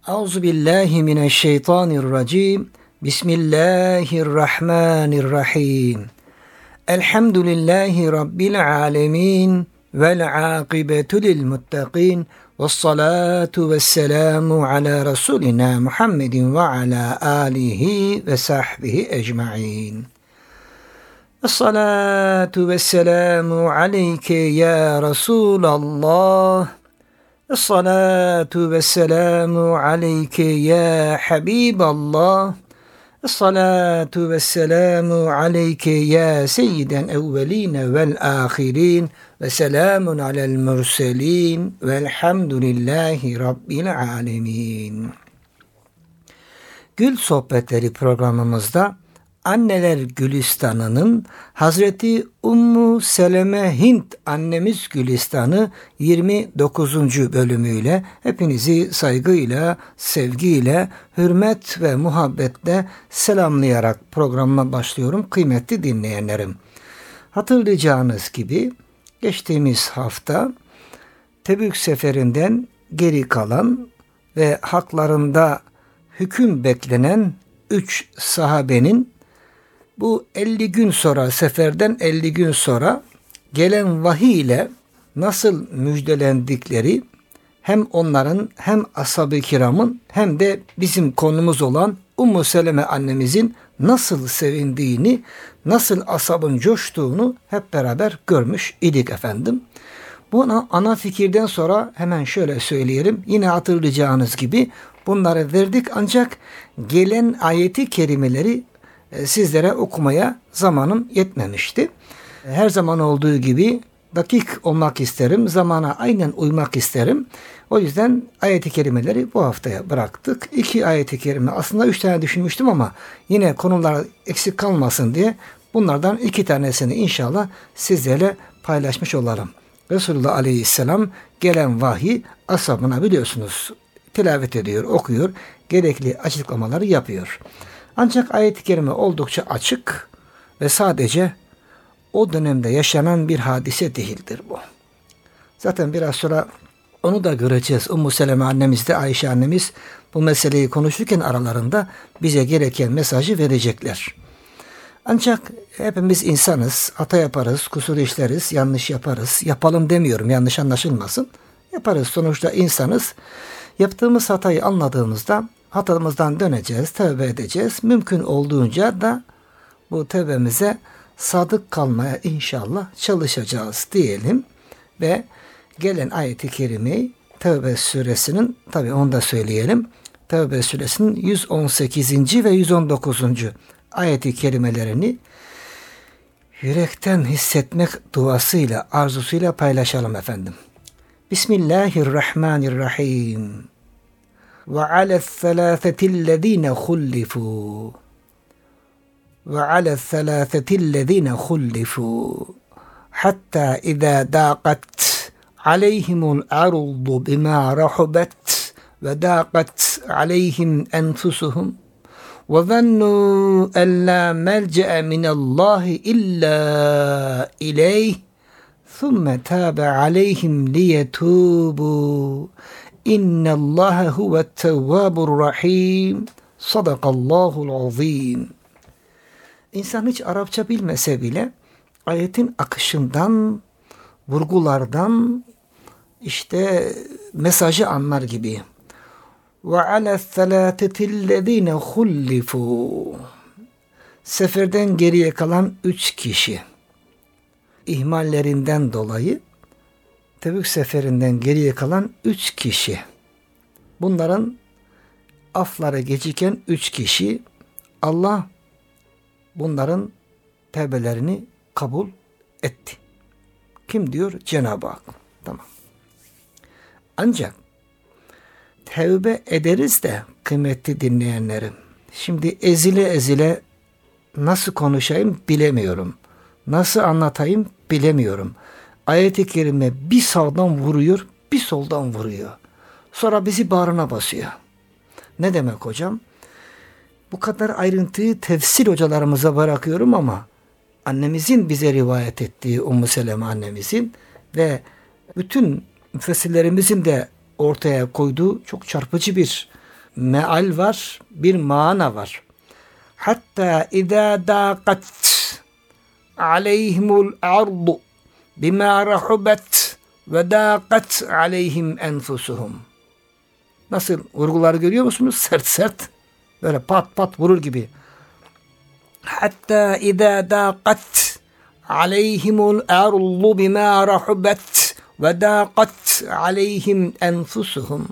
Euzubillahimineşşeytanirracim. Bismillahirrahmanirrahim. Elhamdülillahi Rabbil alemin. Vel akibetu lil muttaqin. Vessalatu vesselamu ala Resulina Muhammedin ve ala alihi ve sahbihi ecma'in. Vessalatu vesselamu aleyke ya Resulallah. Esselatu vesselamu aleyke ya Habiballah. Esselatu vesselamu aleyke ya seyyiden evveline vel ahirin. Ve selamun alel murselin. Velhamdülillahi Rabbil alemin. Gül Sohbetleri programımızda Anneler Gülistanı'nın Hazreti Ummu Seleme Hint annemiz Gülistanı 29. bölümüyle hepinizi saygıyla, sevgiyle, hürmet ve muhabbetle selamlayarak programıma başlıyorum kıymetli dinleyenlerim. Hatırlayacağınız gibi geçtiğimiz hafta Tebük seferinden geri kalan ve haklarında hüküm beklenen 3 sahabenin bu 50 gün sonra, seferden 50 gün sonra gelen vahiy ile nasıl müjdelendikleri, hem onların hem ashab-ı kiramın hem de bizim konumuz olan Ummu Seleme annemizin nasıl sevindiğini, nasıl ashabın coştuğunu hep beraber görmüş idik efendim. Bu ana fikirden sonra hemen şöyle söyleyelim. Yine hatırlayacağınız gibi bunları verdik, ancak gelen ayeti kerimeleri sizlere okumaya zamanım yetmemişti. Her zaman olduğu gibi dakik olmak isterim, zamana aynen uymak isterim. O yüzden ayet-i kerimeleri bu haftaya bıraktık. 2 ayet-i kerime, aslında 3 tane düşünmüştüm ama yine konular eksik kalmasın diye bunlardan 2 tanesini inşallah sizlerle paylaşmış olalım. Resulullah Aleyhisselam gelen vahiy ashabına biliyorsunuz tilavet ediyor, okuyor, gerekli açıklamaları yapıyor. Ancak ayet-i kerime oldukça açık ve sadece o dönemde yaşanan bir hadise değildir bu. Zaten biraz sonra onu da göreceğiz. Ummu Seleme annemiz de Ayşe annemiz bu meseleyi konuşurken aralarında bize gereken mesajı verecekler. Ancak hepimiz insanız, hata yaparız, kusur işleriz, yanlış yaparız. Yapalım demiyorum, yanlış anlaşılmasın. Yaparız, sonuçta insanız. Yaptığımız hatayı anladığımızda hatamızdan döneceğiz, tövbe edeceğiz. Mümkün olduğunca da bu tövbemize sadık kalmaya inşallah çalışacağız diyelim. Ve gelen ayet-i kerimeyi Tevbe suresinin, tabi onu da söyleyelim, Tevbe suresinin 118. ve 119. ayet-i kerimelerini yürekten hissetmek duasıyla, arzusuyla paylaşalım efendim. Bismillahirrahmanirrahim. وعلى الثلاثة الذين خلفوا حتى إذا ضاقت عليهم الأرض بما رحبت وضاقت عليهم أنفسهم وظنوا أن لا ملجأ من الله إلا إليه ثم تاب عليهم ليتوبوا İnnallâhe huve't-tevvâbur rahîm. Sadakallâhul azîm. İnsan hiç Arapça bilmese bile ayetin akışından, vurgulardan işte mesajı anlar gibi. Ve alâ's-selâtetillezîne hullifû. Seferden geriye kalan 3 kişi ihmallerinden dolayı Tebük seferinden geriye kalan 3 kişi. Bunların afları geciken 3 kişi, Allah bunların tevbelerini kabul etti. Kim diyor? Cenab-ı Hak. Tamam. Ancak tevbe ederiz de kıymetli dinleyenlerim. Şimdi ezile nasıl konuşayım bilemiyorum. Nasıl anlatayım bilemiyorum. Ayet-i kerime bir sağdan vuruyor, bir soldan vuruyor. Sonra bizi bağrına basıyor. Ne demek hocam? Bu kadar ayrıntıyı tefsir hocalarımıza bırakıyorum ama annemizin bize rivayet ettiği, Ummu Seleme annemizin ve bütün müfessirlerimizin de ortaya koyduğu çok çarpıcı bir meal var, bir mana var. Hatta izâ dâqat aleyhimul ardu bimâ rahubet ve dâqat aleyhim enfusuhum. Nasıl vurguları görüyor musunuz? Sert sert. Böyle pat pat vurur gibi. Hatta izâ dâqat aleyhimul ardu bimâ rahubet ve dâqat aleyhim enfusuhum.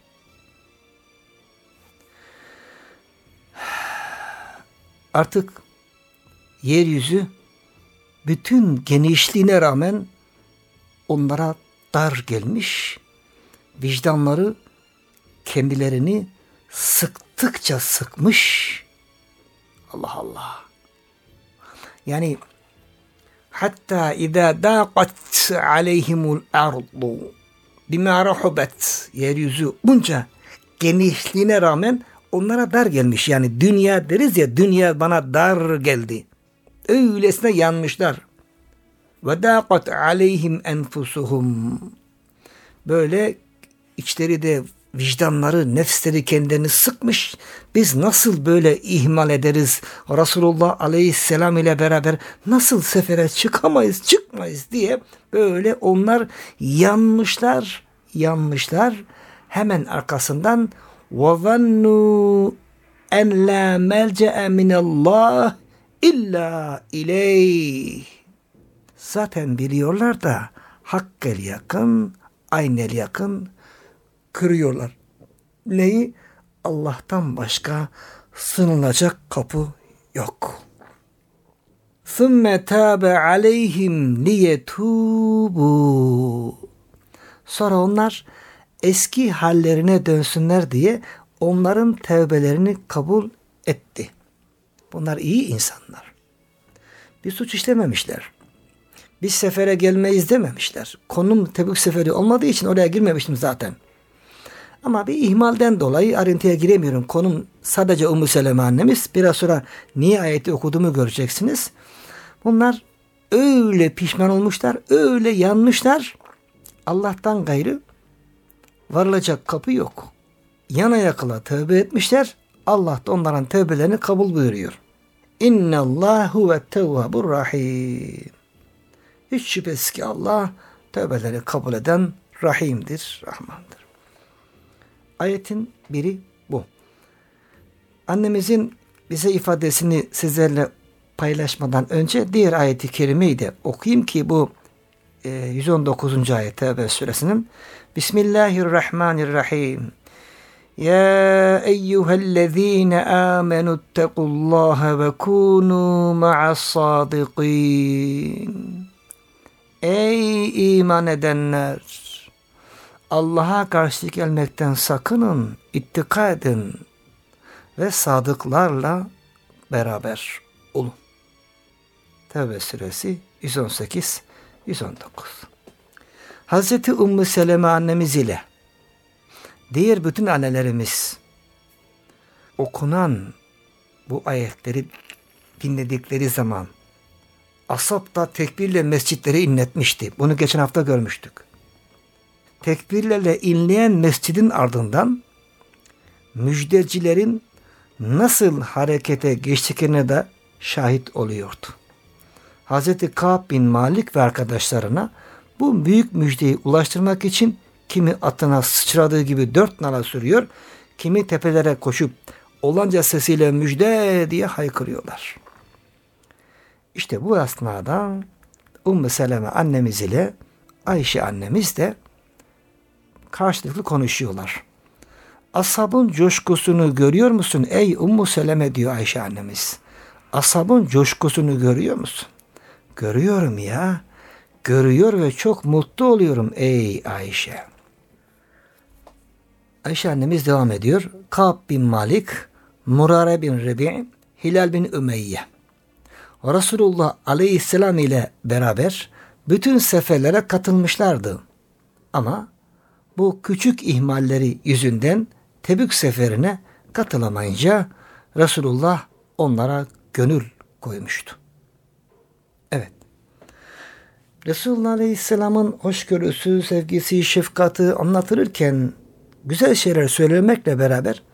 Artık yeryüzü bütün genişliğine rağmen onlara dar gelmiş, vicdanları kendilerini sıktıkça sıkmış. Allah Allah. Yani hatta izâ dâqat aleyhimul ardu bimâ rahubet, yeryüzü bunca genişliğine rağmen onlara dar gelmiş. Yani dünya deriz ya, dünya bana dar geldi. Öylesine yanmışlar. Ve dâqat aleyhim enfusuhum. Böyle içleri de, vicdanları, nefsleri kendilerini sıkmış. Biz nasıl böyle ihmal ederiz? Resulullah aleyhisselam ile beraber nasıl sefere çıkmayız diye böyle onlar yanmışlar. Hemen arkasından وَظَنُّوا اَنْ لَا مَلْجَأَ مِنَ اللّٰهِ اِلَّا اِلَيْهِ. Zaten biliyorlar da hakkel yakın, aynel yakın kırıyorlar. Neyi? Allah'tan başka sığınılacak kapı yok. ثُمَّ تَابَ عَلَيْهِمْ لِيَتُوبُوا. Sonra onlar eski hallerine dönsünler diye onların tevbelerini kabul etti. Bunlar iyi insanlar. Bir suç işlememişler. Biz sefere gelmeyiz dememişler. Konum Tebük seferi olmadığı için oraya girmemiştim zaten. Ama bir ihmalden dolayı ayrıntıya giremiyorum. Konum sadece Ümmü Seleme annemiz. Biraz sonra niye ayeti okuduğumu göreceksiniz. Bunlar öyle pişman olmuşlar, öyle yanmışlar. Allah'tan gayrı varılacak kapı yok. Yana yakıla tövbe etmişler. Allah da onların tövbelerini kabul buyuruyor. İnnallâhu ve tevvâbur rahîm. Hiç şüphesiz ki Allah tövbeleri kabul eden Rahim'dir, Rahman'dır. Ayetin biri bu. Annemizin bize ifadesini sizlerle paylaşmadan önce diğer ayeti kerimeyi de okuyayım ki bu 119. ayet Tevbe suresinin. Bismillahirrahmanirrahim. Ya eyyühellezine amenüttekullaha ve kûnû ma'as-sâdıkîn. Ey iman edenler! Allah'a karşı gelmekten sakının, ittika edin ve sadıklarla beraber olun. Tevbe suresi 118 119. Hazreti Ümmü Seleme annemiz ile diğer bütün annelerimiz okunan bu ayetleri dinledikleri zaman ashab da tekbirle mescitleri inletmişti. Bunu geçen hafta görmüştük. Tekbirlerle inleyen mescidin ardından müjdecilerin nasıl harekete geçtiklerine de şahit oluyordu. Hazreti Kâb bin Malik ve arkadaşlarına bu büyük müjdeyi ulaştırmak için kimi atına sıçradığı gibi 4 nala sürüyor, kimi tepelere koşup olanca sesiyle müjde diye haykırıyorlar. İşte bu esnada Ümmü Seleme annemiz ile Ayşe annemiz de karşılıklı konuşuyorlar. Ashabın coşkusunu görüyor musun ey Ümmü Seleme diyor Ayşe annemiz. Ashabın coşkusunu görüyor musun? Görüyorum ya. Görüyor ve çok mutlu oluyorum ey Ayşe. Ayşe annemiz devam ediyor. Kâb bin Malik, Murare bin Rebi', Hilal bin Ümeyye. Resulullah aleyhisselam ile beraber bütün seferlere katılmışlardı. Ama bu küçük ihmalleri yüzünden Tebük seferine katılamayınca Resulullah onlara gönül koymuştu. Evet. Resulullah Aleyhisselam'ın hoşgörüsü, sevgisi, şefkati anlatılırken güzel şeyler söylemekle beraber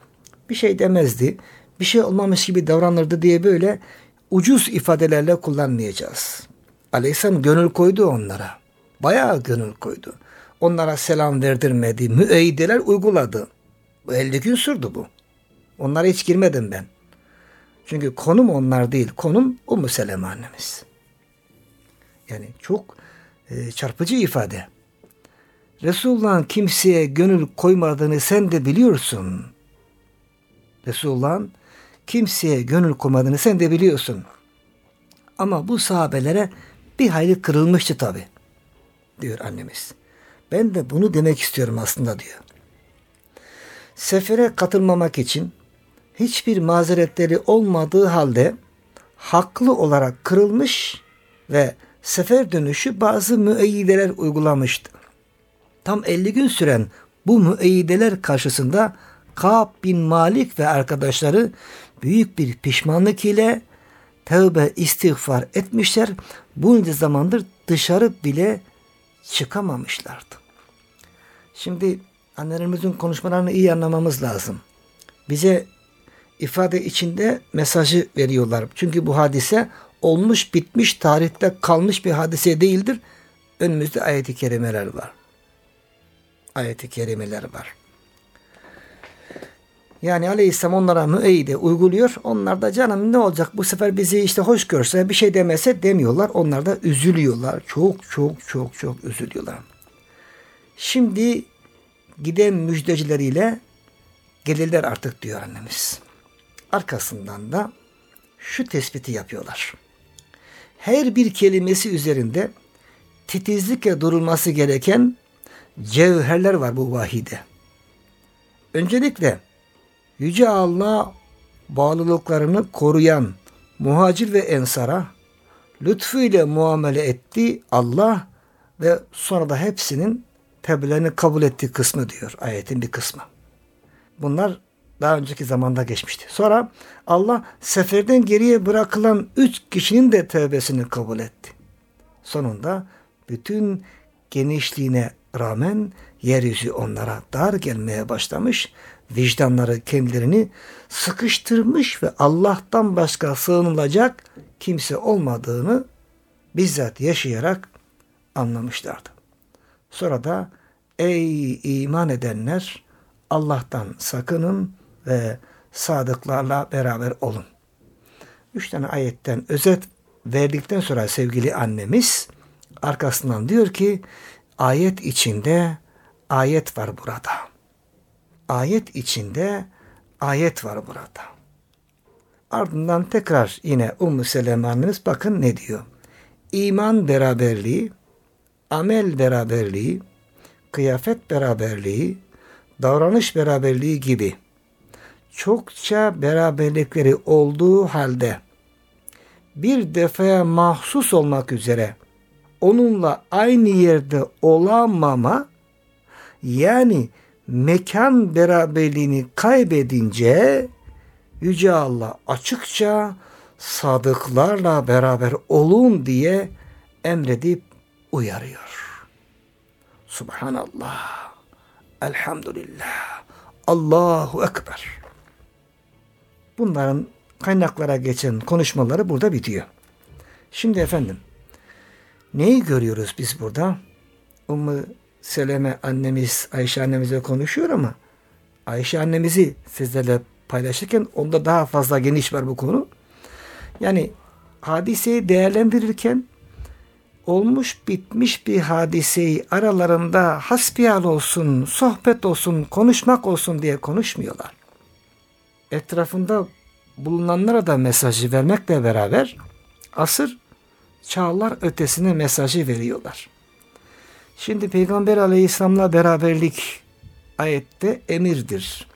bir şey demezdi. Bir şey olmamış gibi davranırdı diye böyle ucuz ifadelerle kullanmayacağız. Aleyhisselam gönül koydu onlara. Bayağı gönül koydu. Onlara selam verdirmedi. Müeyyideler uyguladı. Bu 50 gün sürdü bu. Onlara hiç girmedim ben. Çünkü konum onlar değil. Konum Ümmü Seleme annemiz. Yani çok çarpıcı ifade. Resulullah'ın kimseye gönül koymadığını sen de biliyorsun. Resulullah'ın kimseye gönül koymadığını sen de biliyorsun. Ama bu sahabelere bir hayli kırılmıştı tabi. Diyor annemiz. Ben de bunu demek istiyorum aslında diyor. Sefere katılmamak için hiçbir mazeretleri olmadığı halde haklı olarak kırılmış ve sefer dönüşü bazı müeyyideler uygulamıştı. Tam 50 gün süren bu müeyyideler karşısında Kâb bin Malik ve arkadaşları büyük bir pişmanlık ile tövbe istiğfar etmişler. Bunca zamandır dışarı bile çıkamamışlardı. Şimdi annelerimizin konuşmalarını iyi anlamamız lazım. Bize ifade içinde mesajı veriyorlar. Çünkü bu hadise olmuş bitmiş tarihte kalmış bir hadise değildir. Önümüzde ayet-i kerimeler var. Ayet-i kerimeler var. Yani Aleyhisselam onlara müeyyide uyguluyor. Onlar da canım ne olacak bu sefer bizi işte hoş görse bir şey demese demiyorlar. Onlar da üzülüyorlar. Çok üzülüyorlar. Şimdi giden müjdecileriyle gelirler artık diyor annemiz. Arkasından da şu tespiti yapıyorlar. Her bir kelimesi üzerinde titizlikle durulması gereken cevherler var bu vahide. Öncelikle Yüce Allah bağlılıklarını koruyan muhacir ve ensara lütfuyla muamele etti Allah ve sonra da hepsinin tevbelerini kabul ettiği kısmı diyor ayetin bir kısmı. Bunlar daha önceki zamanda geçmişti. Sonra Allah seferden geriye bırakılan 3 kişinin de tevbesini kabul etti. Sonunda bütün genişliğine rağmen yeryüzü onlara dar gelmeye başlamış, vicdanları kendilerini sıkıştırmış ve Allah'tan başka sığınılacak kimse olmadığını bizzat yaşayarak anlamışlardı. Sonra da ey iman edenler Allah'tan sakının ve sadıklarla beraber olun. 3 tane ayetten özet verdikten sonra sevgili annemiz arkasından diyor ki ayet içinde ayet var burada. Ayet içinde ayet var burada. Ardından tekrar yine Ümmü Seleme annemiz bakın ne diyor. İman beraberliği, amel beraberliği, kıyafet beraberliği, davranış beraberliği gibi çokça beraberlikleri olduğu halde bir defaya mahsus olmak üzere onunla aynı yerde olamama, yani mekan beraberliğini kaybedince Yüce Allah açıkça sadıklarla beraber olun diye emredip uyarıyor. Subhanallah, elhamdülillah, Allahu Ekber. Bunların kaynaklara geçen konuşmaları burada bitiyor. Şimdi efendim, neyi görüyoruz biz burada? Ümmü Seleme annemiz, Ayşe annemize konuşuyor ama Ayşe annemizi sizlerle paylaşırken onda daha fazla geniş var bu konu. Yani hadiseyi değerlendirirken olmuş bitmiş bir hadiseyi aralarında hasbihal olsun, sohbet olsun, konuşmak olsun diye konuşmuyorlar. Etrafında bulunanlara da mesajı vermekle beraber asır çağlar ötesine mesajı veriyorlar. Şimdi Peygamber Aleyhisselam'la beraberlik ayette emirdir.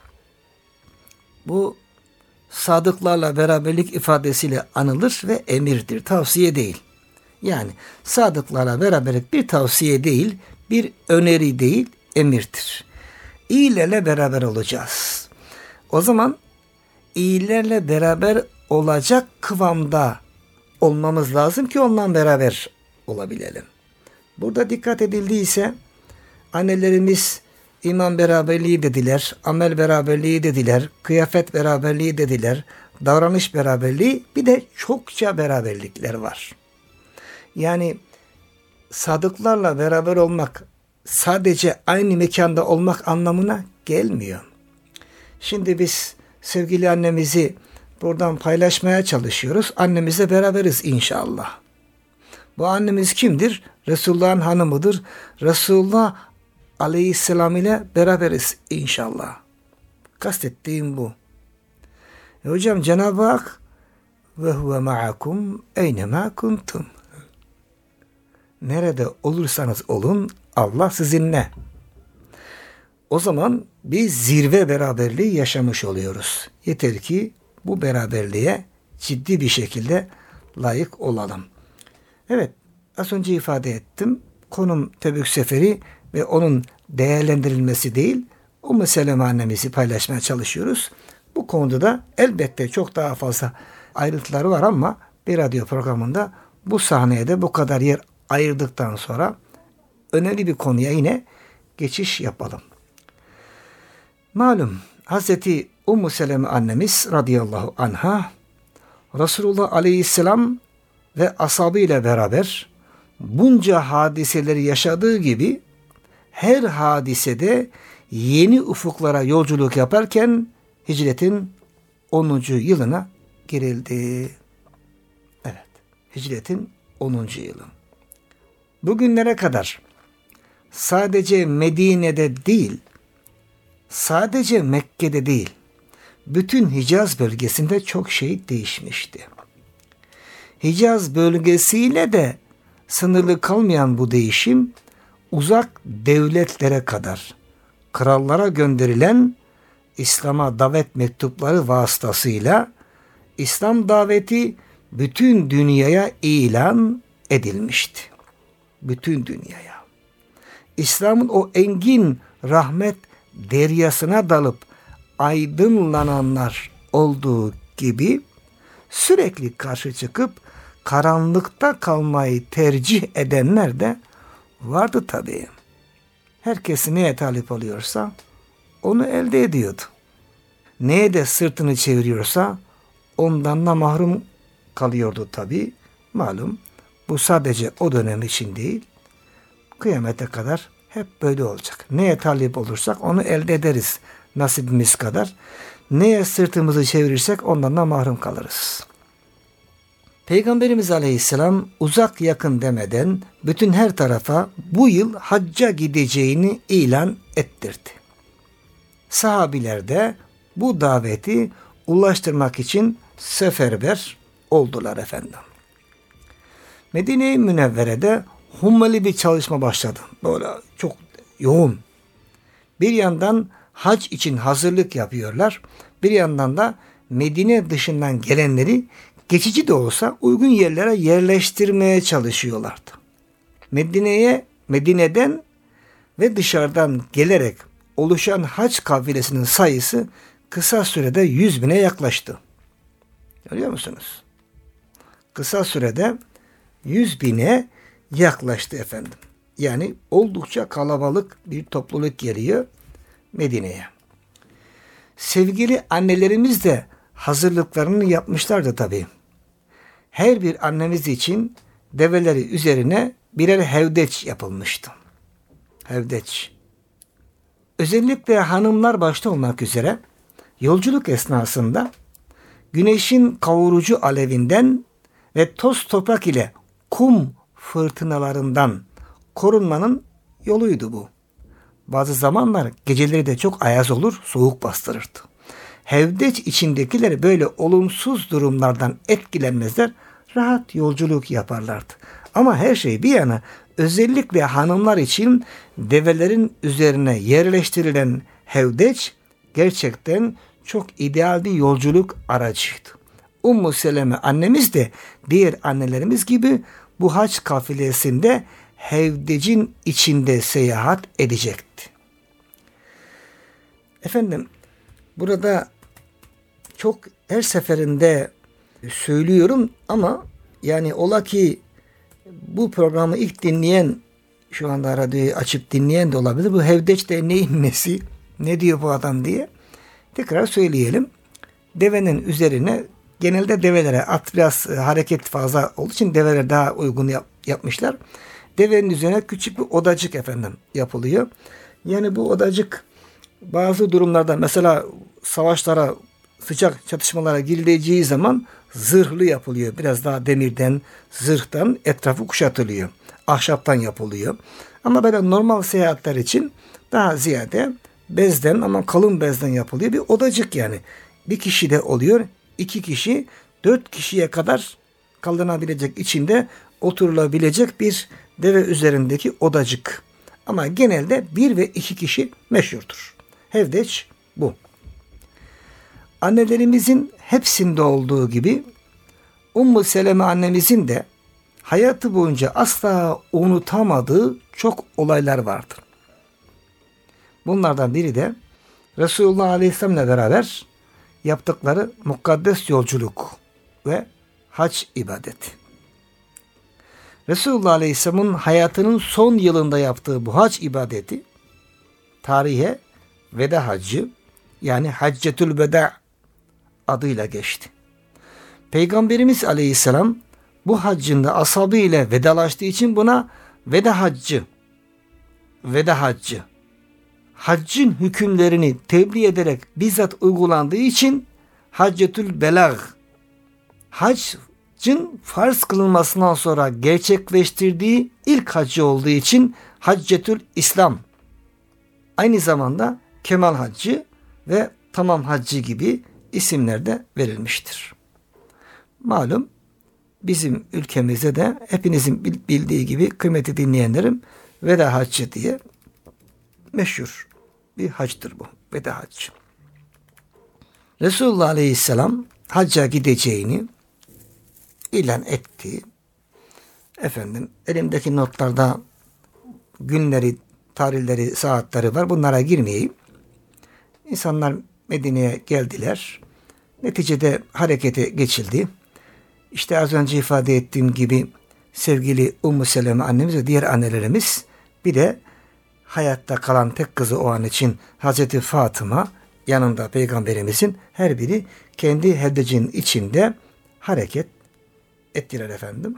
Bu sadıklarla beraberlik ifadesiyle anılır ve emirdir, tavsiye değil. Yani sadıklarla beraberlik bir tavsiye değil, bir öneri değil, emirdir. İyilerle beraber olacağız. O zaman iyilerle beraber olacak kıvamda olmamız lazım ki ondan beraber olabilelim. Burada dikkat edildiyse annelerimiz İman beraberliği dediler, amel beraberliği dediler, kıyafet beraberliği dediler, davranış beraberliği, bir de çokça beraberlikler var. Yani sadıklarla beraber olmak sadece aynı mekanda olmak anlamına gelmiyor. Şimdi biz sevgili annemizi buradan paylaşmaya çalışıyoruz. Annemizle beraberiz inşallah. Bu annemiz kimdir? Resulullah'ın hanımıdır. Resulullah Aleyhisselam ile beraberiz inşallah. Kastettiğim bu. Hocam Cenab-ı Hak ve huve ma'akum eynemâ kuntum. Nerede olursanız olun Allah sizinle. O zaman biz zirve beraberliği yaşamış oluyoruz. Yeter ki bu beraberliğe ciddi bir şekilde layık olalım. Evet, az önce ifade ettim. Konum Tebük Seferi ve onun değerlendirilmesi değil, Ümmü Seleme annemizi paylaşmaya çalışıyoruz. Bu konuda da elbette çok daha fazla ayrıntıları var ama bir radyo programında bu sahneye de bu kadar yer ayırdıktan sonra önemli bir konuya yine geçiş yapalım. Malum Hazreti Ümmü Seleme annemiz radıyallahu anha Resulullah aleyhisselam ve ashabıyla beraber bunca hadiseleri yaşadığı gibi her hadisede yeni ufuklara yolculuk yaparken hicretin 10. yılına girildi. Evet, hicretin 10. yılı. Bugünlere kadar sadece Medine'de değil, sadece Mekke'de değil, bütün Hicaz bölgesinde çok şey değişmişti. Hicaz bölgesiyle de sınırlı kalmayan bu değişim, uzak devletlere kadar krallara gönderilen İslam'a davet mektupları vasıtasıyla İslam daveti bütün dünyaya ilan edilmişti. Bütün dünyaya. İslam'ın o engin rahmet deryasına dalıp aydınlananlar olduğu gibi sürekli karşı çıkıp karanlıkta kalmayı tercih edenler de vardı tabii. Herkes neye talip oluyorsa onu elde ediyordu. Neye de sırtını çeviriyorsa ondan da mahrum kalıyordu tabii. Malum bu sadece o dönem için değil, kıyamete kadar hep böyle olacak. Neye talip olursak onu elde ederiz nasibimiz kadar. Neye sırtımızı çevirirsek ondan da mahrum kalırız. Peygamberimiz Aleyhisselam uzak yakın demeden bütün her tarafa bu yıl hacca gideceğini ilan ettirdi. Sahabiler de bu daveti ulaştırmak için seferber oldular efendim. Medine-i Münevvere'de hummalı bir çalışma başladı. Böyle çok yoğun. Bir yandan hac için hazırlık yapıyorlar. Bir yandan da Medine dışından gelenleri geçici de olsa uygun yerlere yerleştirmeye çalışıyorlardı. Medine'den ve dışarıdan gelerek oluşan hac kafilesinin sayısı kısa sürede 100.000'e yaklaştı. Görüyor musunuz? Kısa sürede 100.000'e yaklaştı efendim. Yani oldukça kalabalık bir topluluk geliyor Medine'ye. Sevgili annelerimiz de hazırlıklarını yapmışlardı tabii. Her bir annemiz için develeri üzerine birer hevdeç yapılmıştı. Hevdeç. Özellikle hanımlar başta olmak üzere yolculuk esnasında güneşin kavurucu alevinden ve toz toprak ile kum fırtınalarından korunmanın yoluydu bu. Bazı zamanlar geceleri de çok ayaz olur, soğuk bastırırdı. Hevdeç içindekiler böyle olumsuz durumlardan etkilenmezler, rahat yolculuk yaparlardı. Ama her şey bir yana özellikle hanımlar için develerin üzerine yerleştirilen hevdeç gerçekten çok ideal bir yolculuk aracıydı. Ümmü Seleme annemiz de diğer annelerimiz gibi bu hac kafilesinde hevdecin içinde seyahat edecekti. Efendim burada çok her seferinde söylüyorum ama yani ola ki bu programı ilk dinleyen şu anda radyoyu açıp dinleyen de olabilir. Bu Hevdeç de neyin nesi? Ne diyor bu adam diye. Tekrar söyleyelim. Devenin üzerine, genelde develere at biraz hareket fazla olduğu için develer daha uygun yapmışlar. Devenin üzerine küçük bir odacık yapılıyor. Yani bu odacık bazı durumlarda, mesela savaşlara, sıcak çatışmalara girileceği zaman zırhlı yapılıyor. Biraz daha demirden, zırhtan etrafı kuşatılıyor. Ahşaptan yapılıyor. Ama böyle normal seyahatler için daha ziyade bezden, ama kalın bezden yapılıyor. Bir odacık yani. Bir kişi de oluyor. 2 kişi, 4 kişiye kadar kaldırabilecek, içinde oturulabilecek bir deve üzerindeki odacık. Ama genelde 1 ve 2 kişi meşhurdur. Hevdeç bu. Annelerimizin hepsinde olduğu gibi Ummu Seleme annemizin de hayatı boyunca asla unutamadığı çok olaylar vardır. Bunlardan biri de Resulullah Aleyhisselam'la beraber yaptıkları mukaddes yolculuk ve hac ibadeti. Resulullah Aleyhisselam'ın hayatının son yılında yaptığı bu hac ibadeti tarihe veda haccı, yani Haccetül Veda adıyla geçti. Peygamberimiz Aleyhisselam bu haccında ashabı ile vedalaştığı için buna veda haccı, haccın hükümlerini tebliğ ederek bizzat uygulandığı için Haccetül Belag, haccın farz kılınmasından sonra gerçekleştirdiği ilk haccı olduğu için Haccetül İslam, aynı zamanda Kemal Haccı ve Tamam Haccı gibi isimler de verilmiştir. Malum bizim ülkemizde de hepinizin bildiği gibi, kıymeti dinleyenlerim, Veda Haccı diye meşhur bir haçtır bu. Veda Haccı. Resulullah Aleyhisselam hacca gideceğini ilan etti. Elimdeki notlarda günleri, tarihleri, saatleri var. Bunlara girmeyeyim. İnsanlar Medine'ye geldiler. Neticede harekete geçildi. İşte az önce ifade ettiğim gibi sevgili Ummu Seleme annemiz ve diğer annelerimiz, bir de hayatta kalan tek kızı o an için Hazreti Fatıma, yanında Peygamberimizin, her biri kendi hevdecinin içinde hareket ettiler .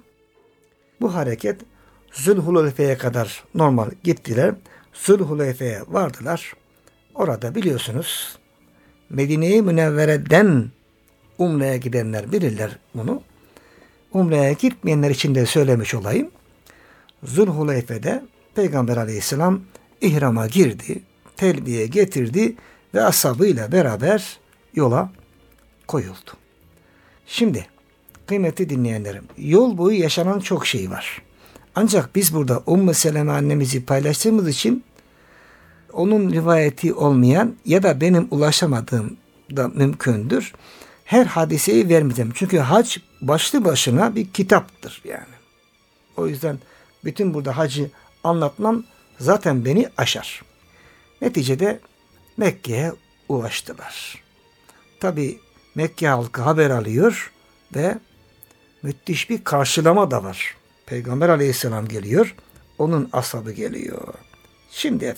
Bu hareket Zülhuleyfe'ye kadar normal gittiler. Zülhuleyfe'ye vardılar. Orada biliyorsunuz Medine-i Münevvere'den Umre'ye gidenler bilirler bunu. Umre'ye gitmeyenler için de söylemiş olayım. Zülhuleyfe'de Peygamber Aleyhisselam ihrama girdi, telbiye getirdi ve ashabıyla beraber yola koyuldu. Şimdi kıymetli dinleyenlerim, yol boyu yaşanan çok şey var. Ancak biz burada Ummu Seleme annemizi paylaştığımız için onun rivayeti olmayan ya da benim ulaşamadığım da mümkündür. Her hadiseyi vermeyeceğim. Çünkü hac başlı başına bir kitaptır yani. O yüzden bütün burada hacı anlatmam zaten beni aşar. Neticede Mekke'ye ulaştılar. Tabi Mekke halkı haber alıyor ve müthiş bir karşılama da var. Peygamber Aleyhisselam geliyor, onun ashabı geliyor. Şimdi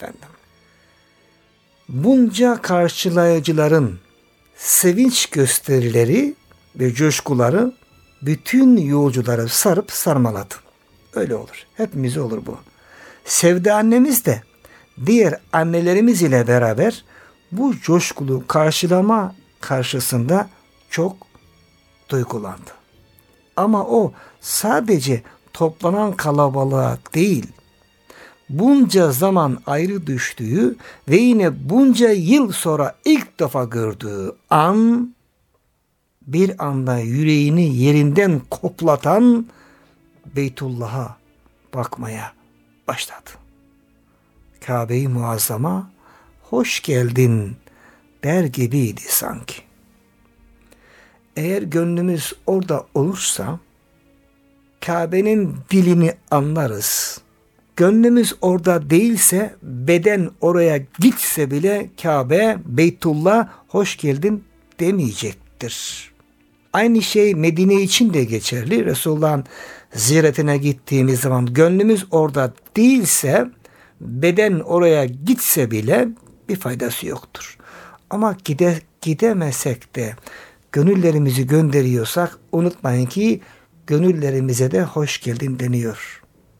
bunca karşılayıcıların sevinç gösterileri ve coşkuları bütün yolcuları sarıp sarmaladı. Öyle olur. Hepimize olur bu. Sevde annemiz de diğer annelerimiz ile beraber bu coşkulu karşılama karşısında çok duygulandı. Ama o sadece toplanan kalabalığa değil, bunca zaman ayrı düştüğü ve yine bunca yıl sonra ilk defa gördüğü an, bir anda yüreğini yerinden koplatan Beytullah'a bakmaya başladı. Kabe-i Muazzama hoş geldin der gibiydi sanki. Eğer gönlümüz orada olursa Kabe'nin dilini anlarız. Gönlümüz orada değilse, beden oraya gitse bile Kabe, Beytullah hoş geldin demeyecektir. Aynı şey Medine için de geçerli. Resulullah'ın ziyaretine gittiğimiz zaman gönlümüz orada değilse, beden oraya gitse bile bir faydası yoktur. Ama gidemesek de gönüllerimizi gönderiyorsak unutmayın ki gönüllerimize de hoş geldin deniyor.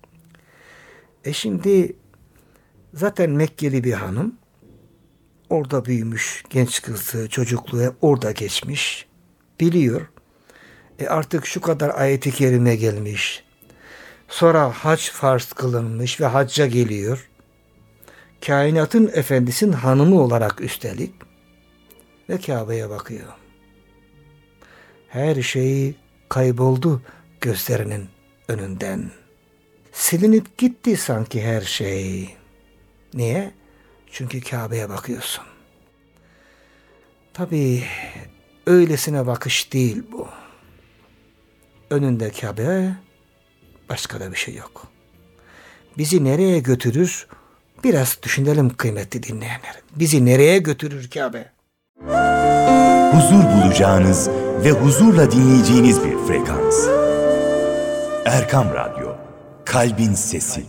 Şimdi zaten Mekkeli bir hanım, orada büyümüş, genç kızı, çocukluğu orada geçmiş, biliyor. Artık şu kadar ayet-i kerime gelmiş. Sonra hac farz kılınmış ve hacca geliyor. Kainatın efendisinin hanımı olarak üstelik ve Kabe'ye bakıyor. Her şey kayboldu gözlerinin önünden. Silinip gitti sanki her şey. Niye? Çünkü Kabe'ye bakıyorsun. Tabii öylesine bakış değil bu. Önünde Kabe, başka da bir şey yok. Bizi nereye götürür? Biraz düşünelim kıymetli dinleyenler. Bizi nereye götürür Kabe? Huzur bulacağınız ve huzurla dinleyeceğiniz bir frekans. Erkam Radyo, Kalbin Sesi.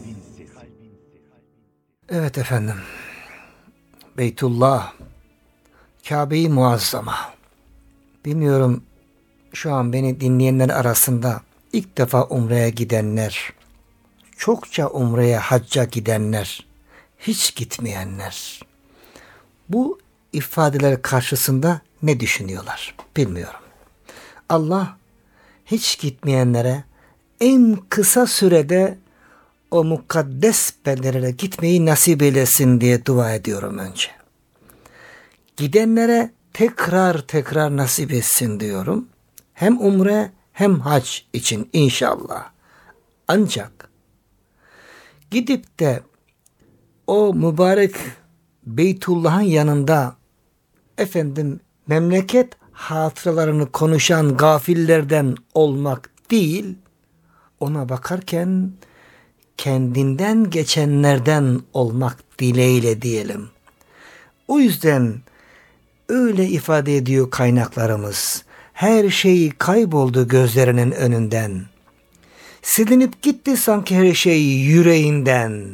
Evet efendim. Beytullah, Kabe-i Muazzama. Bilmiyorum, şu an beni dinleyenler arasında ilk defa umreye gidenler, çokça umreye, hacca gidenler, hiç gitmeyenler, bu ifadeler karşısında ne düşünüyorlar bilmiyorum. Allah hiç gitmeyenlere en kısa sürede o mukaddes beldelere gitmeyi nasip eylesin diye dua ediyorum önce. Gidenlere tekrar nasip etsin diyorum. Hem umre hem hac için inşallah. Ancak gidip de o mübarek Beytullah'ın yanında memleket hatıralarını konuşan gafillerden olmak değil, ona bakarken kendinden geçenlerden olmak dileğiyle diyelim. O yüzden öyle ifade ediyor kaynaklarımız. Her şey kayboldu gözlerinin önünden. Silinip gitti sanki her şey yüreğinden.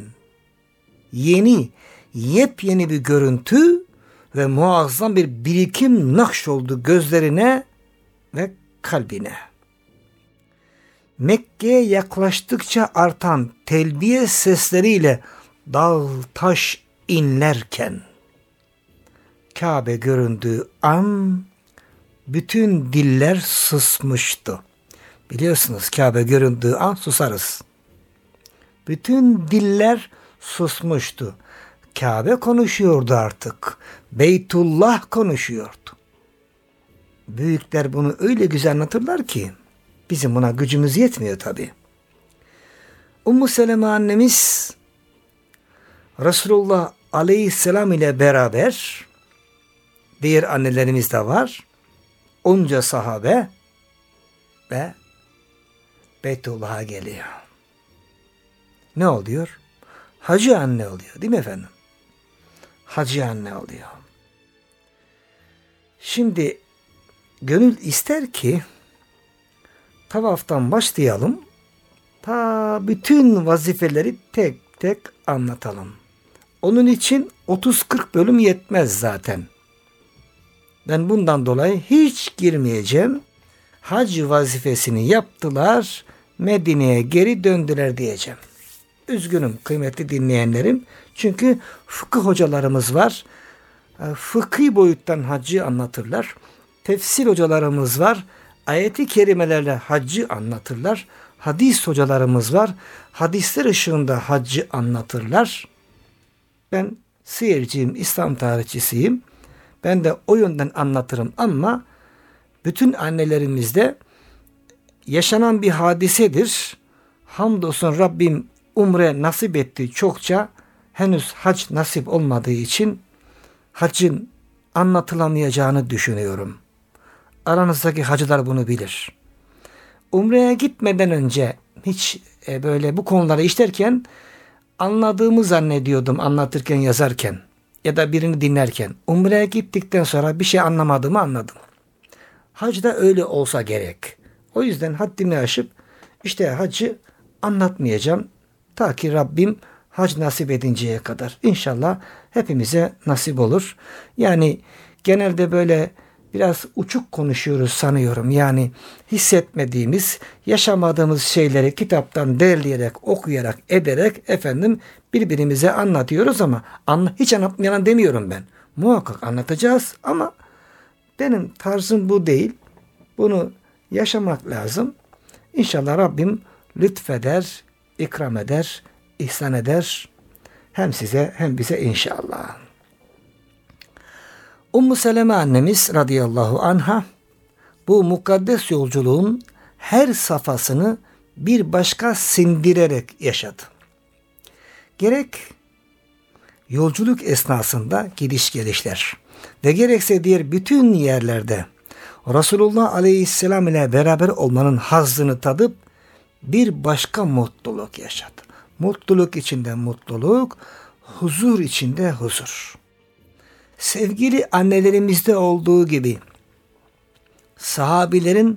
Yepyeni bir görüntü ve muazzam bir birikim nakşoldu gözlerine ve kalbine. Mekke'ye yaklaştıkça artan telbiye sesleriyle dağ taş inlerken Kabe göründüğü an bütün diller susmuştu. Biliyorsunuz Kabe göründüğü an susarız. Bütün diller susmuştu. Kabe konuşuyordu artık. Beytullah konuşuyordu. Büyükler bunu öyle güzel anlatırlar ki bizim buna gücümüz yetmiyor tabii. Ummu Seleme annemiz Resulullah Aleyhisselam ile beraber, diğer annelerimiz de var, onca sahabe ve Beytullah'a geliyor. Ne oluyor? Hacı anne oluyor değil mi efendim? Hacı anne oluyor. Şimdi gönül ister ki tavaftan başlayalım, ta bütün vazifeleri tek tek anlatalım. Onun için 30-40 bölüm yetmez zaten. Ben bundan dolayı hiç girmeyeceğim. Hac vazifesini yaptılar, Medine'ye geri döndüler diyeceğim. Üzgünüm kıymetli dinleyenlerim. Çünkü fıkıh hocalarımız var. Fıkhi boyuttan haccı anlatırlar. Tefsir hocalarımız var. Ayet-i kerimelerle haccı anlatırlar. Hadis hocalarımız var. Hadisler ışığında haccı anlatırlar. Ben seyirciyim, İslam tarihçisiyim. Ben de o yönden anlatırım ama bütün annelerimizde yaşanan bir hadisedir. Hamdolsun Rabbim umre nasip etti çokça. Henüz hac nasip olmadığı için haccın anlatılamayacağını düşünüyorum. Aranızdaki hacılar bunu bilir. Umreye gitmeden önce hiç böyle bu konuları işlerken anladığımı zannediyordum anlatırken, yazarken ya da birini dinlerken. Umreye gittikten sonra bir şey anlamadığımı anladım. Hacda öyle olsa gerek. O yüzden haddini aşıp İşte hacı anlatmayacağım. Ta ki Rabbim hac nasip edinceye kadar. İnşallah hepimize nasip olur. Yani genelde böyle biraz uçuk konuşuyoruz sanıyorum. Yani hissetmediğimiz, yaşamadığımız şeyleri kitaptan derleyerek, okuyarak, ederek birbirimize anlatıyoruz ama hiç anlatmayalım demiyorum ben. Muhakkak anlatacağız ama benim tarzım bu değil. Bunu yaşamak lazım. İnşallah Rabbim lütfeder, ikram eder, ihsan eder. Hem size hem bize inşallah. Ummu Seleme annemiz radıyallahu anha bu mukaddes yolculuğun her safhasını bir başka sindirerek yaşadı. Gerek yolculuk esnasında gidiş gelişler ve gerekse diğer bütün yerlerde Resulullah Aleyhisselam ile beraber olmanın hazzını tadıp bir başka mutluluk yaşadı. Mutluluk içinde mutluluk, huzur içinde huzur. Sevgili annelerimizde olduğu gibi sahabilerin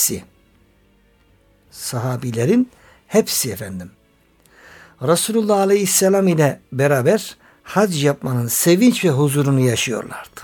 hepsi Resulullah Aleyhisselam ile beraber hac yapmanın sevinç ve huzurunu yaşıyorlardı.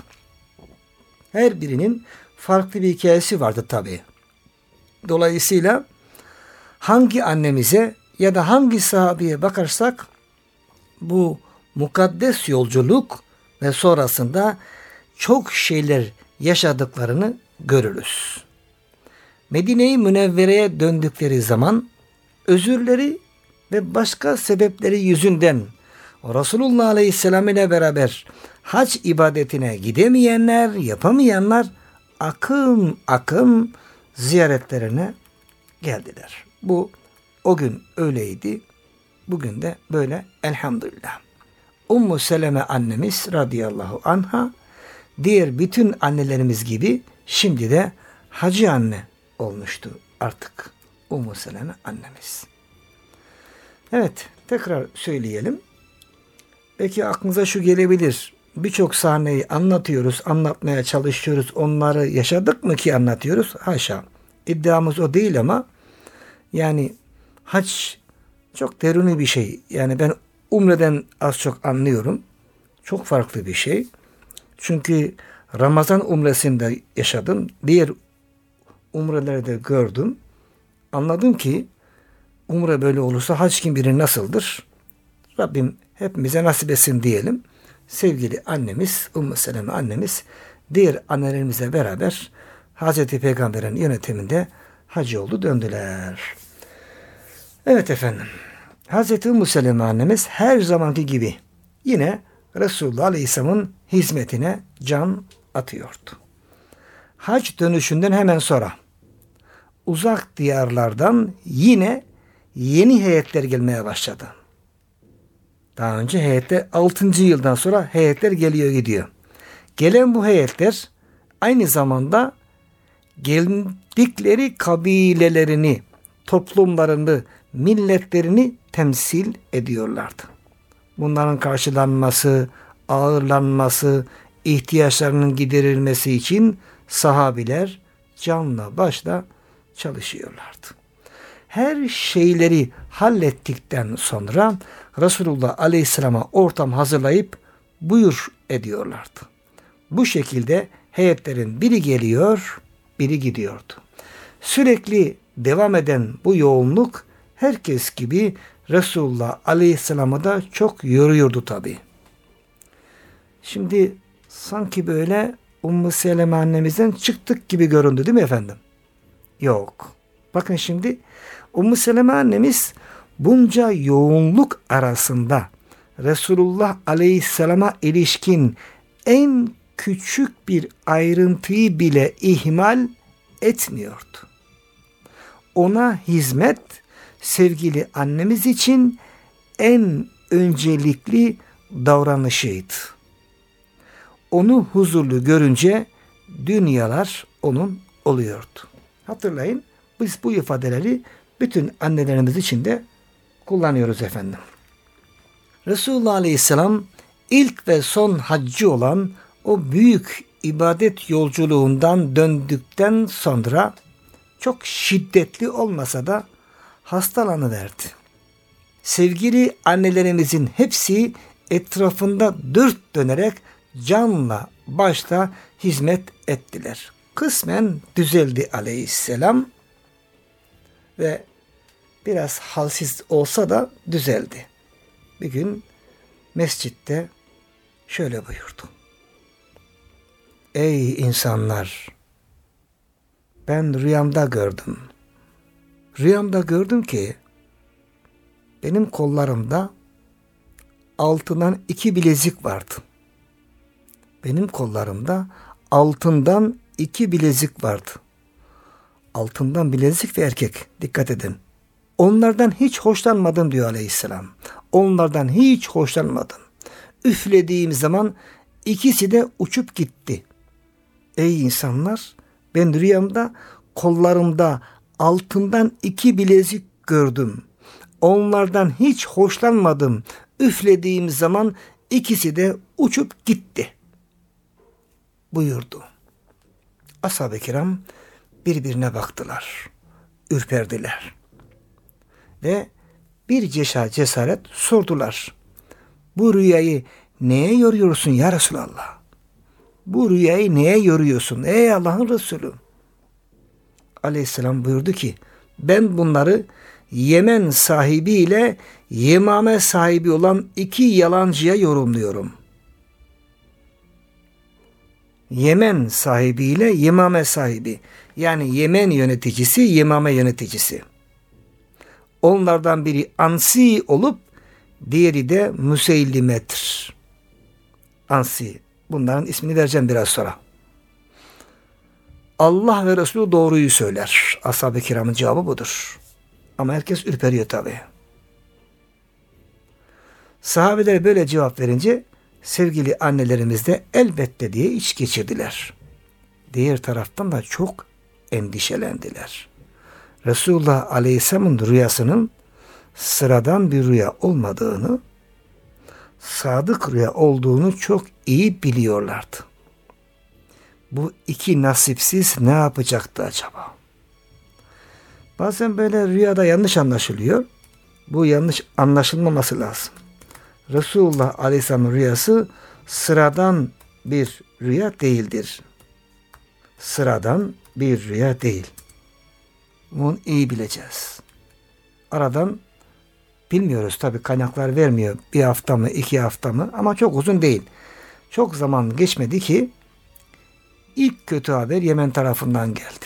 Her birinin farklı bir hikayesi vardı tabii. Dolayısıyla hangi annemize ya da hangi sahabeye bakarsak bu mukaddes yolculuk ve sonrasında çok şeyler yaşadıklarını görürüz. Medine-i Münevvere'ye döndükleri zaman özürleri ve başka sebepleri yüzünden Resulullah Aleyhisselam ile beraber hac ibadetine gidemeyenler, yapamayanlar akın akın ziyaretlerine geldiler. Bu o gün öyleydi. Bugün de böyle elhamdülillah. Ummu Seleme annemiz radıyallahu anha diğer bütün annelerimiz gibi şimdi de hacı anne olmuştu artık Ummu Seleme annemiz. Evet, tekrar söyleyelim. Belki aklınıza şu gelebilir. Birçok sahneyi anlatıyoruz, anlatmaya çalışıyoruz. Onları yaşadık mı ki anlatıyoruz? Haşa. İddiamız o değil ama yani hac çok deruni bir şey. Yani ben umreden az çok anlıyorum. Çok farklı bir şey. Çünkü Ramazan umresinde yaşadım. Diğer umrelerde gördüm. Anladım ki umre böyle olursa hac kim bilir nasıldır? Rabbim hepimize nasip etsin diyelim. Sevgili annemiz, Ummu Seleme annemiz diğer annelerimizle beraber Hazreti Peygamber'in yönetiminde hacı oldu döndüler. Evet efendim. Hazreti Ummu Seleme annemiz her zamanki gibi yine Resulullah Aleyhisselam'ın hizmetine can atıyordu. Hac dönüşünden hemen sonra uzak diyarlardan yine yeni heyetler gelmeye başladı. Daha önce heyetler 6. yıldan sonra heyetler geliyor gidiyor. Gelen bu heyetler aynı zamanda geldikleri kabilelerini, toplumlarını, milletlerini temsil ediyorlardı. Bunların karşılanması, ağırlanması, ihtiyaçlarının giderilmesi için sahabiler canla başla çalışıyorlardı. Her şeyleri hallettikten sonra Resulullah Aleyhisselam'a ortam hazırlayıp buyur ediyorlardı. Bu şekilde heyetlerin biri geliyor, biri gidiyordu. Sürekli devam eden bu yoğunluk herkes gibi Resulullah Aleyhisselam'ı da çok yoruyordu tabii. Şimdi sanki böyle Ummu Seleme annemizden çıktık gibi göründü değil mi efendim? Yok. Bakın şimdi Ummu Seleme annemiz bunca yoğunluk arasında Resulullah Aleyhisselam'a ilişkin en küçük bir ayrıntıyı bile ihmal etmiyordu. Ona hizmet sevgili annemiz için en öncelikli davranışıydı. Onu huzurlu görünce dünyalar onun oluyordu. Hatırlayın, biz bu ifadeleri bütün annelerimiz için de kullanıyoruz efendim. Resulullah Aleyhisselam ilk ve son haccı olan o büyük ibadet yolculuğundan döndükten sonra çok şiddetli olmasa da hastalanıverdi. Sevgili annelerimizin hepsi etrafında dört dönerek canla başla hizmet ettiler. Kısmen düzeldi aleyhisselam ve biraz halsiz olsa da düzeldi. Bir gün mescitte şöyle buyurdu. Ey insanlar! Ben rüyamda gördüm. Rüyamda gördüm ki benim kollarımda altından 2 bilezik vardı. Benim kollarımda altından 2 bilezik vardı. Altından bilezik ve erkek. Dikkat edin. Onlardan hiç hoşlanmadım diyor aleyhisselam. Onlardan hiç hoşlanmadım. Üflediğim zaman ikisi de uçup gitti. Ey insanlar! Ben rüyamda kollarımda altından 2 bilezik gördüm. Onlardan hiç hoşlanmadım. Üflediğim zaman ikisi de uçup gitti. Buyurdu. Ashab-ı kiram birbirine baktılar. Ürperdiler. Ve bir cesaret sordular. Bu rüyayı neye yoruyorsun ya Resulallah? Bu rüyayı neye yoruyorsun ey Allah'ın Resulü? Aleyhisselam buyurdu ki ben bunları Yemen sahibi ile Yemame sahibi olan 2 yalancıya yorumluyorum. Yemen sahibi ile Yemame sahibi, yani Yemen yöneticisi, Yemame yöneticisi. Onlardan biri Ansi olup diğeri de Müseylime'dir. Ansi. Bunların ismini vereceğim biraz sonra. Allah ve Resulü doğruyu söyler. Ashab-ı kiramın cevabı budur. Ama herkes ürperiyor tabii. Sahabeler böyle cevap verince sevgili annelerimiz de elbette diye iç geçirdiler. Diğer taraftan da çok endişelendiler. Resulullah Aleyhisselam'ın rüyasının sıradan bir rüya olmadığını, sadık rüya olduğunu çok iyi biliyorlardı. Bu 2 nasipsiz ne yapacaktı acaba? Bazen böyle rüyada yanlış anlaşılıyor. Bu yanlış anlaşılmaması lazım. Resulullah Aleyhisselam'ın rüyası sıradan bir rüya değildir. Sıradan bir rüya değil. Bunu iyi bileceğiz. Aradan bilmiyoruz tabii, kaynaklar vermiyor. 1 hafta mı 2 hafta mı, ama çok uzun değil. Çok zaman geçmedi ki ilk kötü haber Yemen tarafından geldi.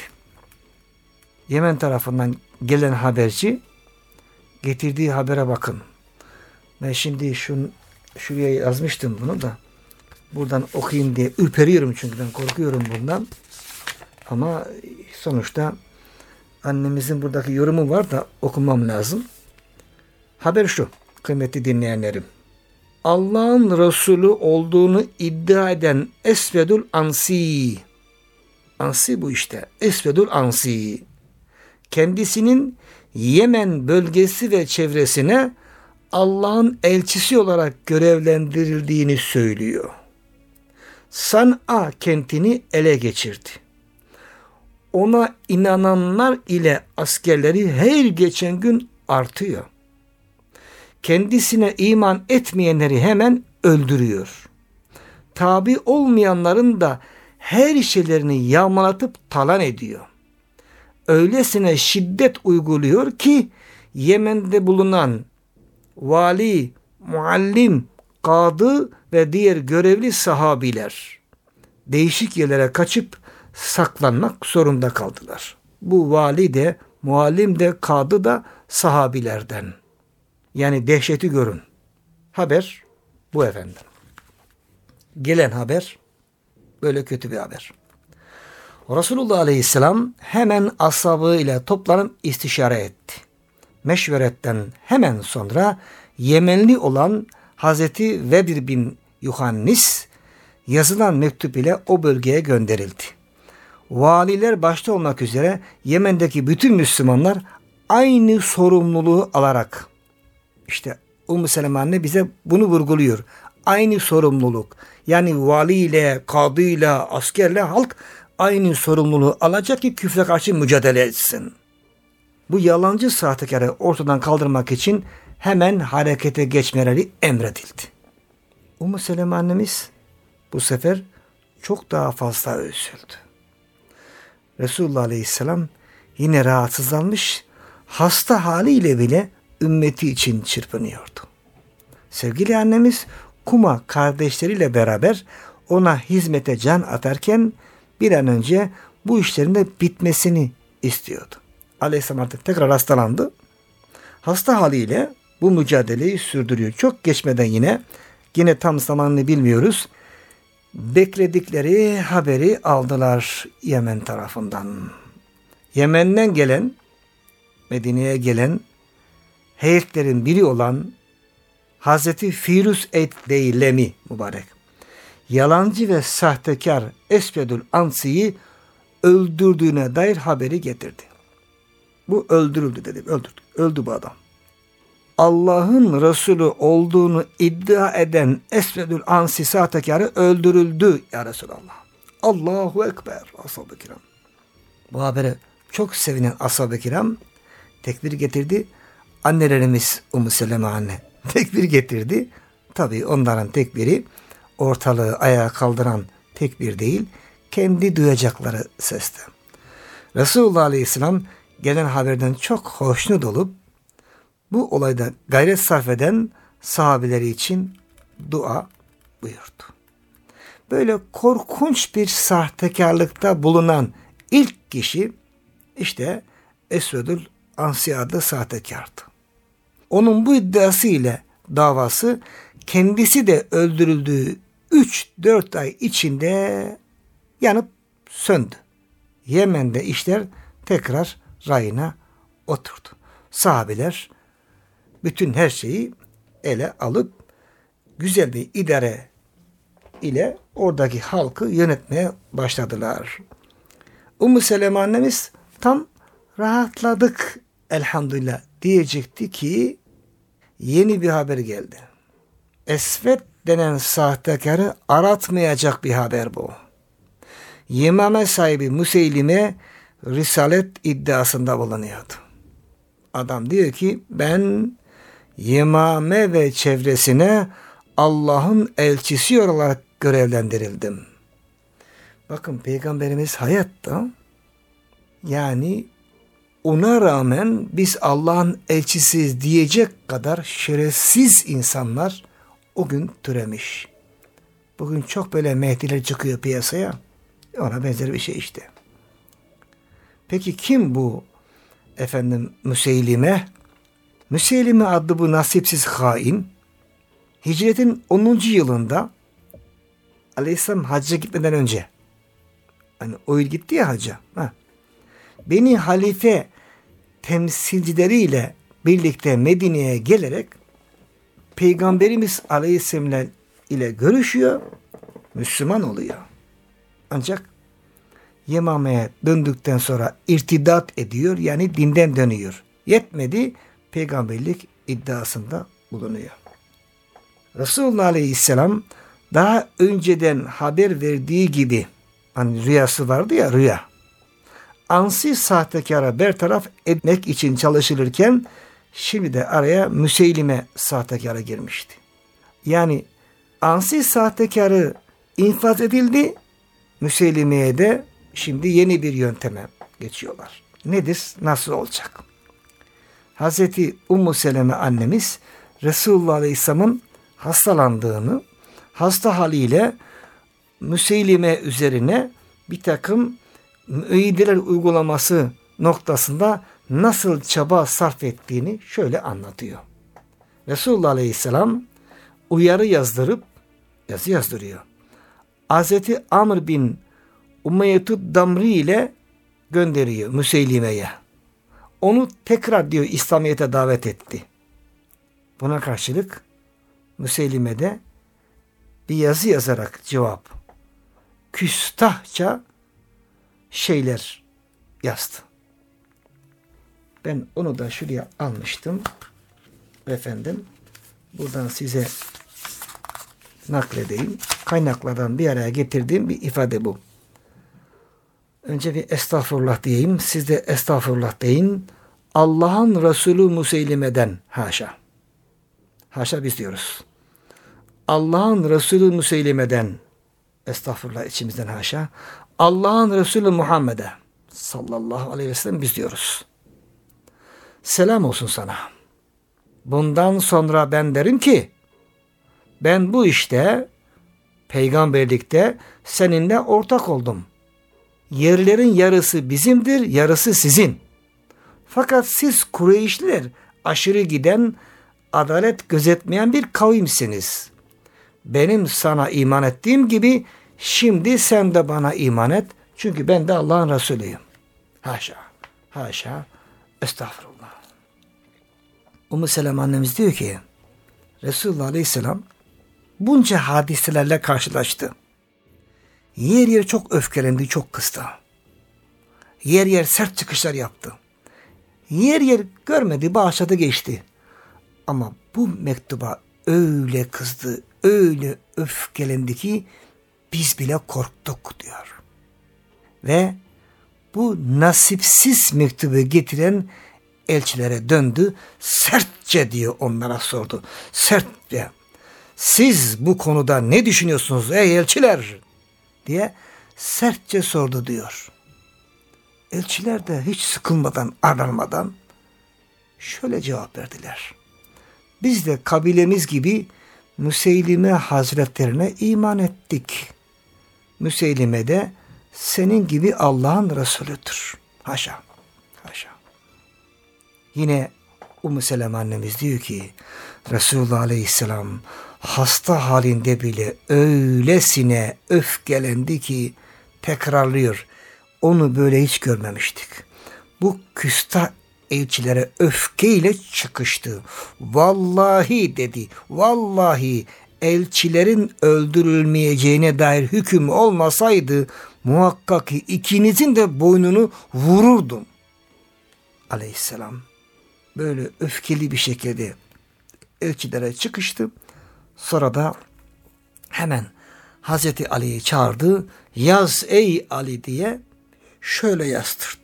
Yemen tarafından gelen haberci getirdiği habere bakın. Ben şimdi şuraya yazmıştım bunu da buradan okuyayım diye ürperiyorum, çünkü ben korkuyorum bundan. Ama sonuçta annemizin buradaki yorumu var da okumam lazım. Haber şu, kıymetli dinleyenlerim. Allah'ın Resulü olduğunu iddia eden Esvedül Ansi. Ansi bu işte. Esvedül Ansi. Kendisinin Yemen bölgesi ve çevresine Allah'ın elçisi olarak görevlendirildiğini söylüyor. San'a kentini ele geçirdi. Ona inananlar ile askerleri her geçen gün artıyor. Kendisine iman etmeyenleri hemen öldürüyor. Tabi olmayanların da her şeylerini yağmalatıp talan ediyor. Öylesine şiddet uyguluyor ki Yemen'de bulunan vali, muallim, kadı ve diğer görevli sahabiler değişik yerlere kaçıp saklanmak zorunda kaldılar. Bu vali de, muallim de, kadı da sahabilerden. Yani dehşeti görün. Haber bu efendim. Gelen haber böyle kötü bir haber. Resulullah Aleyhisselam hemen ashabıyla toplanıp istişare etti. Meşveretten hemen sonra Yemenli olan Hazreti Vedir bin Yuhannis yazılan mektup ile o bölgeye gönderildi. Valiler başta olmak üzere Yemen'deki bütün Müslümanlar aynı sorumluluğu alarak, işte Ümmü Seleme anne bize bunu vurguluyor. Aynı sorumluluk. Yani valiyle, kadıyla, askerle halk aynı sorumluluğu alacak ki küfre karşı mücadele etsin. bu yalancı sahtekarı ortadan kaldırmak için hemen harekete geçmeleri emredildi. Ümmü Seleme annemiz bu sefer çok daha fazla üzüldü. Resulullah Aleyhisselam yine rahatsızlanmış, hasta haliyle bile ümmeti için çırpınıyordu. Sevgili annemiz Kuma kardeşleriyle beraber ona hizmete can atarken bir an önce bu işlerin de bitmesini istiyordu. Aleyhisselam artık tekrar hastalandı. Hasta haliyle bu mücadeleyi sürdürüyor. Çok geçmeden yine tam zamanını bilmiyoruz, bekledikleri haberi aldılar Yemen tarafından. Yemen'den gelen, Medine'ye gelen heyetlerin biri olan Hazreti Firuz Eyd-Deylemi mübarek, yalancı ve sahtekar Esvedül Ansi'yi öldürdüğüne dair haberi getirdi. Bu öldürüldü dedi. Öldü bu adam. Allah'ın Resulü olduğunu iddia eden Esvedül Ansi sahtekarı öldürüldü ya Resulallah. Allahu Ekber ashab-ı kiram. Bu habere çok sevinen ashab-ı kiram tekbir getirdi. Annelerimiz Ümmü Seleme anne tekbir getirdi. Tabii onların tekbiri ortalığı ayağa kaldıran tekbir değil, kendi duyacakları sesti. Resulullah Aleyhisselam gelen haberden çok hoşnut olup bu olayda gayret sarf eden sahabeleri için dua buyurdu. Böyle korkunç bir sahtekarlıkta bulunan ilk kişi işte Esvedül Ansi adlı sahtekardı. Onun bu iddiası ile davası kendisi de öldürüldüğü 3-4 ay içinde yanıp söndü. Yemen'de işler tekrar rayına oturdu. Sahabeler bütün her şeyi ele alıp güzel bir idare ile oradaki halkı yönetmeye başladılar. Ümmü Seleme annemiz tam rahatladık elhamdülillah diyecekti ki yeni bir haber geldi. Esved denen sahtekarı aratmayacak bir haber bu. Yemame sahibi Müseylime risalet iddiasında bulunuyordu. Adam diyor ki ben Yemame ve çevresine Allah'ın elçisi olarak görevlendirildim. Bakın Peygamberimiz hayatta, yani ona rağmen biz Allah'ın elçisiyiz diyecek kadar şerefsiz insanlar o gün türemiş. Bugün çok böyle Mehdiler çıkıyor piyasaya. Ona benzer bir şey işte. Peki kim bu Müseylime? Müseylime adlı bu nasipsiz hain, hicretin 10. yılında Aleyhisselam hacca gitmeden önce, hani o yıl gitti ya hacca, Beni halife temsilcileriyle birlikte Medine'ye gelerek Peygamberimiz Aleyhisselam ile görüşüyor, Müslüman oluyor. Ancak Yemame'ye döndükten sonra irtidat ediyor, yani dinden dönüyor. Yetmedi, peygamberlik iddiasında bulunuyor. Resulullah Aleyhisselam daha önceden haber verdiği gibi, hani rüyası vardı ya, rüya. Ansi sahtekara bertaraf etmek için çalışılırken şimdi de araya Müseylime sahtekara girmişti. Yani Ansi sahtekarı infaz edildi, Müseylime'ye de şimdi yeni bir yönteme geçiyorlar. Nedir? Nasıl olacak? Hazreti Ümmü Seleme annemiz Resulullah Aleyhisselam'ın hastalandığını, hasta haliyle Müseylime üzerine bir takım müeyyideler uygulaması noktasında nasıl çaba sarf ettiğini şöyle anlatıyor. Resulullah Aleyhisselam uyarı yazdırıp, yazı yazdırıyor. Hazreti Amr bin Umeyyetü Damri ile gönderiyor Müseylime'ye. Onu tekrar diyor İslamiyet'e davet etti. Buna karşılık Müseylime de bir yazı yazarak cevap, küstahça şeyler yazdı. Ben onu da şuraya almıştım. Efendim, buradan size nakledeyim. Kaynaklardan bir araya getirdiğim bir ifade bu. Önce bir estağfurullah diyeyim. Siz de estağfurullah deyin. Allah'ın Resulü Museylime'den haşa. Haşa biz diyoruz. Allah'ın Resulü Museylime'den, estağfurullah içimizden haşa. Allah'ın Resulü Muhammed'e sallallahu aleyhi ve sellem biz diyoruz. Selam olsun sana. Bundan sonra ben derim ki, ben bu işte, peygamberlikte seninle ortak oldum. Yerlerin yarısı bizimdir, yarısı sizin. Fakat siz Kureyşliler aşırı giden, adalet gözetmeyen bir kavimsiniz. Benim sana iman ettiğim gibi şimdi sen de bana iman et. Çünkü ben de Allah'ın Resulüyüm. Haşa, haşa, estağfurullah. Ümmü Seleme annemiz diyor ki, Resulullah Aleyhisselam bunca hadiselerle karşılaştı. Yer yer çok öfkelendi, çok kızdı. Yer yer sert çıkışlar yaptı. Yer yer görmedi, bağışladı, geçti. Ama bu mektuba öyle kızdı, öyle öfkelendi ki biz bile korktuk diyor. Ve bu nasipsiz mektubu getiren elçilere döndü. Sertçe diyor onlara sordu. Sertçe. Siz bu konuda ne düşünüyorsunuz ey elçiler? Diye sertçe sordu diyor. Elçiler de hiç sıkılmadan, arlanmadan şöyle cevap verdiler. Biz de kabilemiz gibi Müseylime Hazretlerine iman ettik. Müseylime de senin gibi Allah'ın Resulüdür. Haşa, haşa. Yine Ümmü Seleme annemiz diyor ki, Resulullah Aleyhisselam hasta halinde bile öylesine öfkelendi ki tekrarlıyor. Onu böyle hiç görmemiştik. Bu küstah elçilere öfkeyle çıkıştı. Vallahi dedi, vallahi elçilerin öldürülmeyeceğine dair hüküm olmasaydı muhakkak ki ikinizin de boynunu vururdum. Aleyhisselam böyle öfkeli bir şekilde elçilere çıkıştı. Sonra da hemen Hazreti Ali'yi çağırdı. Yaz ey Ali diye şöyle yazdırdı.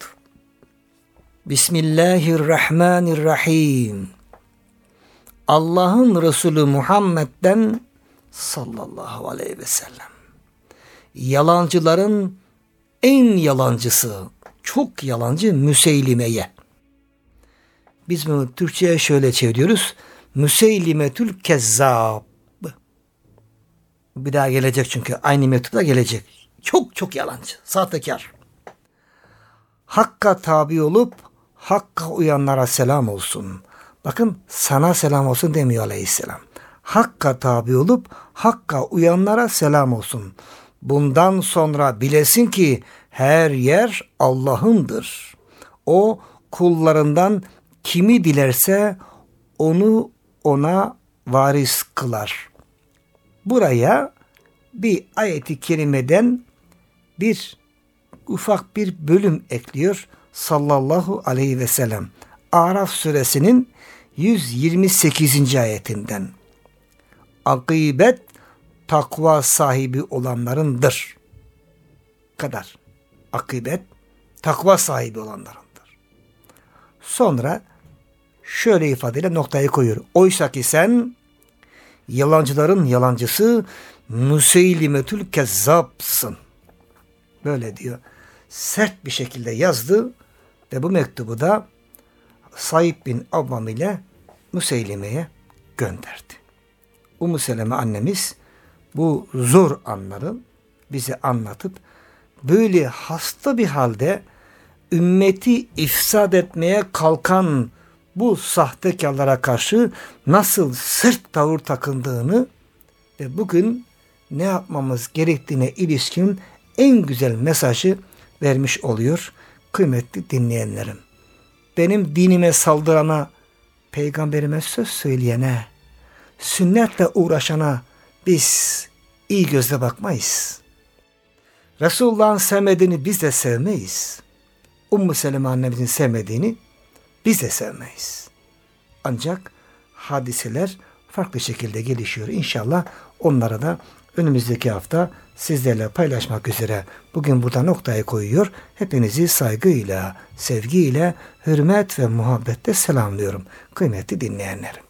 Bismillahirrahmanirrahim. Allah'ın Resulü Muhammed'den sallallahu aleyhi ve sellem. Yalancıların en yalancısı, çok yalancı Müseylime'ye. Biz bunu Türkçe'ye şöyle çeviriyoruz. Müseylimetül Kezzab. Bir daha gelecek çünkü aynı mektupta gelecek. Çok çok yalancı, sahtekar. Hakka tabi olup Hakka uyanlara selam olsun. Bakın sana selam olsun demiyor Aleyhisselam. Hakka tabi olup Hakka uyanlara selam olsun. Bundan sonra bilesin ki her yer Allah'ındır. O kullarından kimi dilerse onu ona varis kılar. Buraya bir ayeti kerimeden bir ufak bir bölüm ekliyor sallallahu aleyhi ve sellem. Araf suresinin 128. ayetinden. Akibet takva sahibi olanlarındır. Kadar. Akibet takva sahibi olanlarındır. Sonra şöyle ifadeyle noktayı koyuyor. Oysa ki sen yalancıların yalancısı Müseylimetül Kezzab'sın. Böyle diyor. Sert bir şekilde yazdı ve bu mektubu da Said bin Avvam ile Müseylime'ye gönderdi. Ümmü Seleme annemiz bu zor anları bize anlatıp böyle hasta bir halde ümmeti ifsad etmeye kalkan bu sahtekarlara karşı nasıl sert tavır takındığını ve bugün ne yapmamız gerektiğine ilişkin en güzel mesajı vermiş oluyor kıymetli dinleyenlerim. Benim dinime saldırana, peygamberime söz söyleyene, sünnetle uğraşana biz iyi gözle bakmayız. Resulullah'ın sevmediğini biz de sevmeyiz. Ümmü Seleme annemizin sevmediğini biz de sevmeyiz. Ancak hadiseler farklı şekilde gelişiyor. İnşallah onlara da önümüzdeki hafta sizlerle paylaşmak üzere bugün burada noktayı koyuyor. Hepinizi saygıyla, sevgiyle, hürmet ve muhabbetle selamlıyorum. Kıymetli dinleyenlerim.